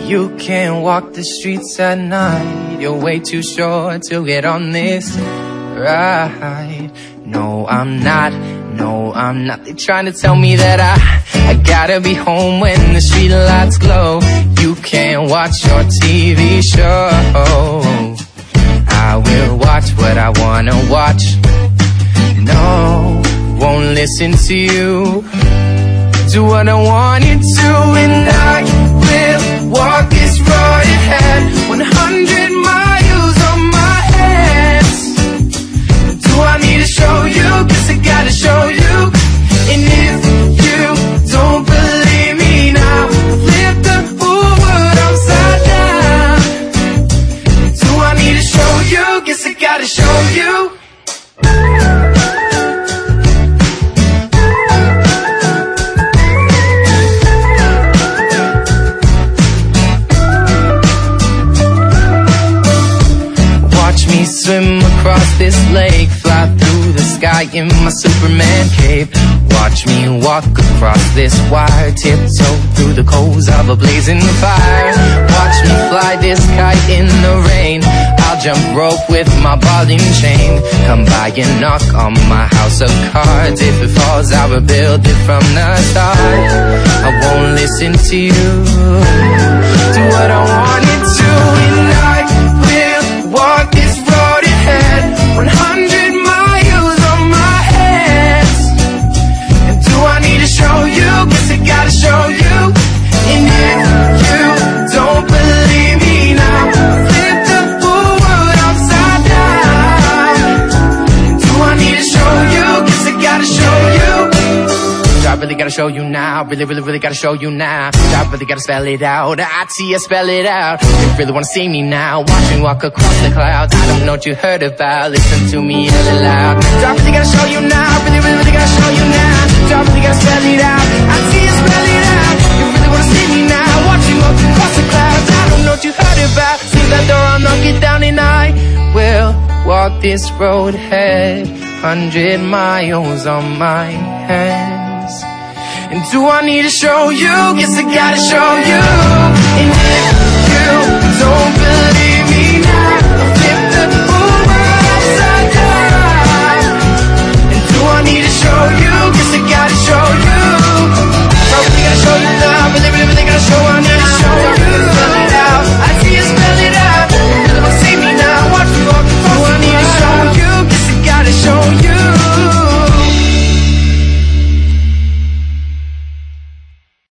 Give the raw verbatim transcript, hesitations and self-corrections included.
You can't walk the streets at night. You're way too short to get on this ride. No, I'm not. No, I'm not. They're trying to tell me that I I gotta be home when the street lights glow. You can't watch your T V show. I will watch what I wanna watch. No, won't listen to you. Do what I want you to, and I will walk this road ahead. One hundred miles on my hands. Do I need to show you? Guess I gotta show you. And if you don't believe me now, flip the whole world upside down. Do I need to show you? Guess I gotta show you. Swim across this lake, fly through the sky in my Superman cape. Watch me walk across this wire, tiptoe through the coals of a blazing fire. Watch me fly this kite in the rain. I'll jump rope with my ball and chain. Come by and knock on my house of cards. If it falls, I'll rebuild it from the start. I won't listen to you. Do what I wanted to, and I will walk this road ahead. One hundred miles on my hands. And do I need to show you? Guess I gotta show you. And if you don't believe me now, flip the whole world upside down. Do I need to show you? Guess I gotta show you. I really gotta show you now. Really, really, really gotta show you now. I really gotta spell it out. I see you spell it out. You really wanna see me now. Watch me walk across the clouds. I don't know what you heard about. Listen to me a little loud. I really gotta show you now. Really, really, really gotta show you now. I really gotta spell it out. I see you spell it out. You really wanna see me now. Watch me walk across the clouds. I don't know what you heard about. See that door, I'll knock it down, and I will walk this road ahead. Hundred miles on my hands. And do I need to show you? Guess I gotta show you. And if you don't believe me now, I'll flip the whole world upside down. And do I need to show you? Guess I gotta show you.